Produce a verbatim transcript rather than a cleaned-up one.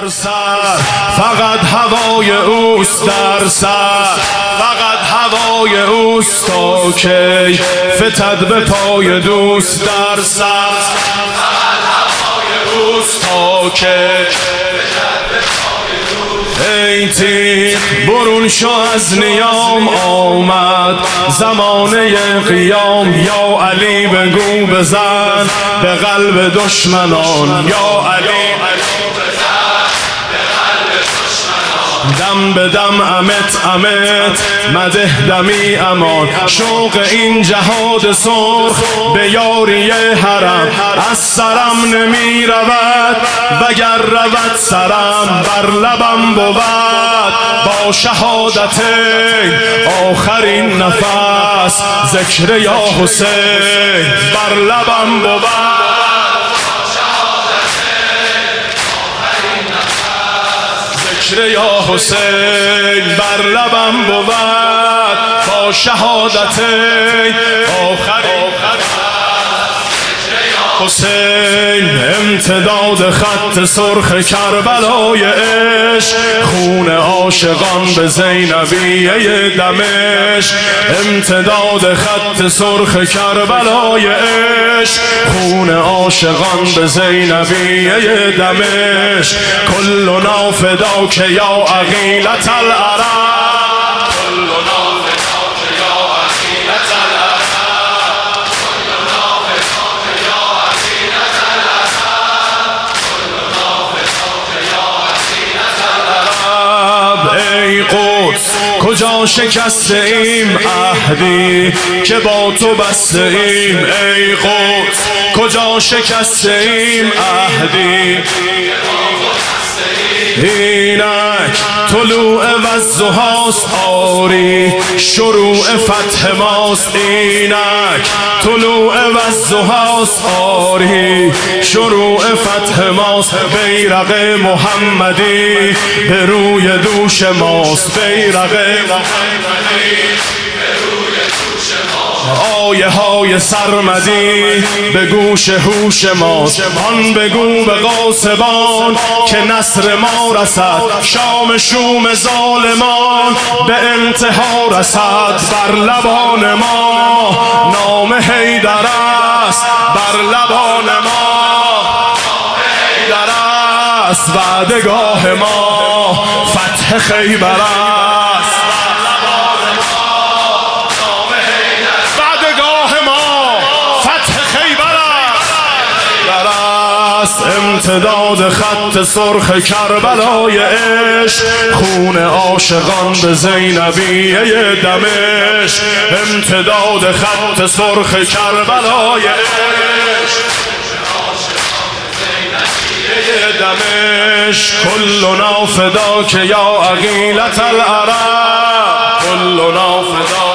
در سر، فقط هوای اوست در سر، فقط هوای اوست تا کی فتد به پای دوست در سر، فقط هوای اوست تا کی. ای تیغ برون شو از نیام، آمد زمانه قیام. یا علی بگو بزن به قلب دشمنان، یا علی دم به دم امت امت مده دمی امان. شوق این جهاد سرخ به یاری حرم از سرم نمی رود، وگر رود سرم بر لبم بود. با شهادت آخرین نفس ذکر یا حسین بر لبم بود. یا حسین بر لبم بود. با شهادت آخر حسین امتداد خط سرخ کربلای عشق، خون عاشقان به زینبیه دمشق. امتداد خط سرخ کربلای عشق، خون عاشقان به زینبیه دمشق. کلنا فداک یا عقیلة العرب، کجا شکسته ایم عهدی که با تو بسته ایم. ای قدس کجا شکسته ایم عهدی، اینک طلوع والضحاست آری شروع فتح ماست. اینک طلوع والضحاست آری شروع فتح ماست. بیرق محمدی به روی دوش ماست، بیرق محمدی آیه های سرمدی به گوش هوش ماست. آن بگو به غاصبان که نصر ما رسد، شام شوم ظالمان به انتها رسد. بر لبان ما نام حیدر است، بر لبان ما حیدر است. وعدگاه ما فتح خیبر است، امتداد خط سرخ کربلای عشق، خون عاشقان به زینبیه دمشق. امتداد خط سرخ کربلای عشق، دمشق. کلنا فداک یا عقیلة العرب، کلنا فداک